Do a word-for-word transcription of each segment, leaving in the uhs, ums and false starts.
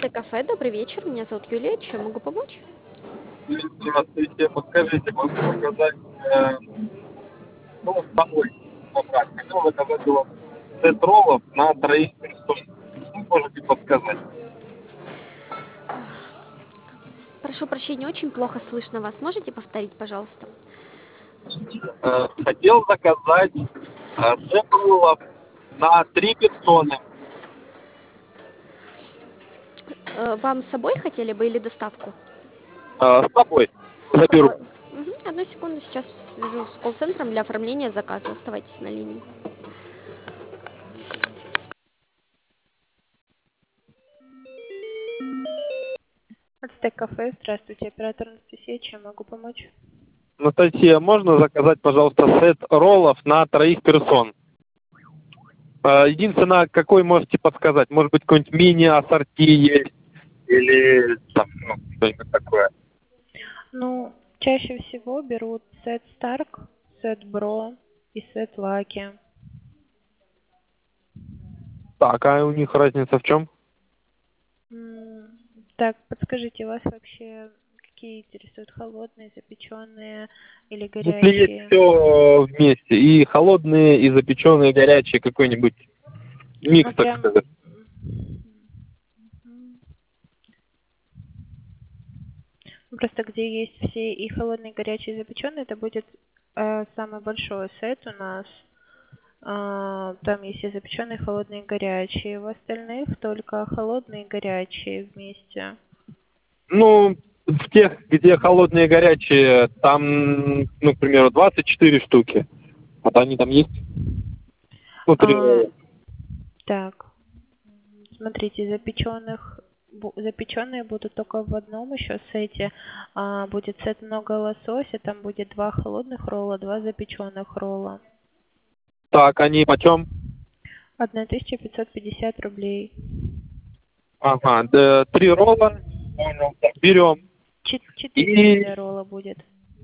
Ацтек-кафе, добрый вечер. Меня зовут Юлия. Чем могу помочь? Здравствуйте. Подскажите, могу заказать, э, ну, домой забрать. Хотел заказать у вас сет роллов на троих персон. Ну, можете подсказать. Прошу прощения, очень плохо слышно вас. Можете повторить, пожалуйста? Э, хотел заказать э, сет роллов на три персоны. Э, Вам с собой хотели бы или доставку? Э, с собой заберу. Э, мгм. Одну секунду, сейчас свяжу с колл-центром для оформления заказа. Оставайтесь на линии. Ацтек-кафе, здравствуйте, оператор Анастасия, чем могу помочь? Анастасия, можно заказать, пожалуйста, сет роллов на троих персон? Э, единственное, какой можете подсказать? Может быть, какой-нибудь мини-ассорти есть? Или там, ну, что-нибудь такое? Ну, чаще всего берут сет Старк, сет Бро и сет Лаки. Так, а у них разница в чем? М, Так, подскажите, вас вообще какие интересуют, холодные, запеченные или Если есть горячие? все вместе, и холодные, и запеченные, и горячие, какой-нибудь микс, Ну, так прям... сказать. Мгм. Просто где есть все и холодные, и горячие, и запеченные, это будет э, самый большой сет у нас. А, Там есть и запеченные, холодные, и горячие. В остальных только холодные и горячие вместе. Ну, в тех, где холодные и горячие, там, ну, к примеру, двадцать четыре штуки. Вот они там есть? Ну, три А, ролла. так, смотрите, запеченных бу- запеченные будут только в одном еще сете. А, будет сет много лосося, там будет два холодных ролла, два запеченных ролла. Так, они почем? одна тысяча пятьсот пятьдесят рублей. Ага, да, три ролла. Понял. Так, берем. Чет- Четыре И вида ролла будет.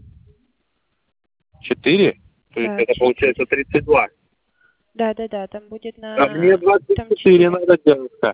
четыре? То есть Да, это получается четыре. тридцать два. Да, да, да, там будет А мне на... двадцать Там четыре четыре. надо, девушка.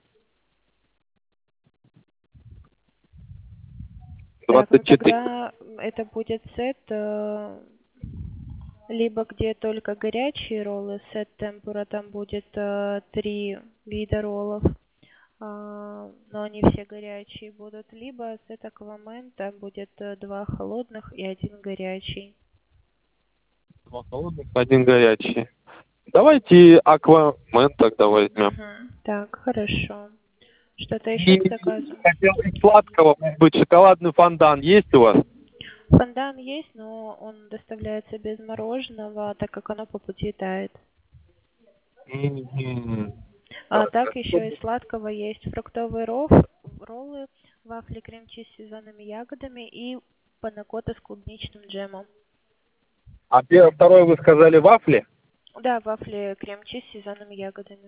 Так, ну двадцать четыре. тогда это будет сет, э, либо где только горячие роллы, сет темпура, там будет э, три вида роллов, а, но они все горячие будут, либо сет аквамен, там будет э, два холодных и один горячий. Два холодных, один горячий. Давайте аквамен тогда возьмем. Мгм. Так, хорошо. Что-то еще И к заказу? хотел из сладкого, может быть, шоколадный фондан есть у вас? Фондан есть, но он доставляется без мороженого, так как оно по пути тает. Мгм. А Так, так хорошо. еще из сладкого есть фруктовый ров, роллы, вафли крем-чиз с сезонными ягодами и панакота с клубничным джемом. А пе- второй вы сказали вафли? Да, вафли крем-чиз с сезонными ягодами.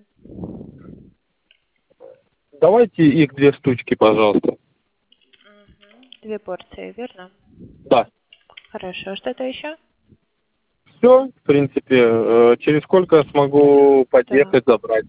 Давайте их две штучки, пожалуйста. Мгм. Две порции, верно? Да. Хорошо. Что-то еще? Все, в принципе, э, через сколько смогу Так. подъехать, забрать?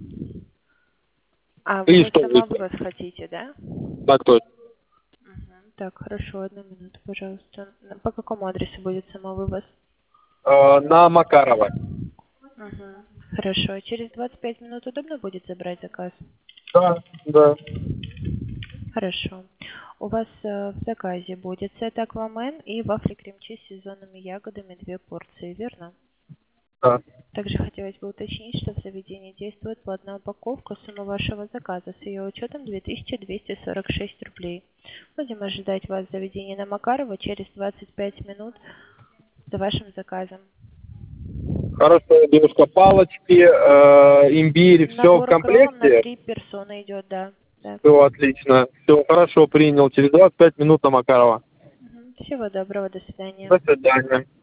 А И вы что сама выпить? вывоз хотите, да? Так точно. Мгм. Так, хорошо, одну минуту, пожалуйста. По какому адресу будет самовывоз? Э, На Макарова. Мгм. Хорошо. Через двадцать пять минут удобно будет забрать заказ? Да, да. Хорошо. У вас э, в заказе будет сет аквамен и вафли крем-чиз с сезонными ягодами, две порции, верно? Да. Также хотелось бы уточнить, что в заведении действует платная упаковка. Сумма вашего заказа с ее учетом две тысячи двести сорок шесть рублей. Будем ожидать вас в заведении на Макарова через двадцать пять минут за вашим заказом. Хорошо, девушка, палочки, э, имбирь, все в Набор кроллом на комплекте? три персоны идет, да. да. Все отлично. Все хорошо, принял. Через двадцать пять минут на Макарова. Мгм. Всего доброго, до свидания. До свидания.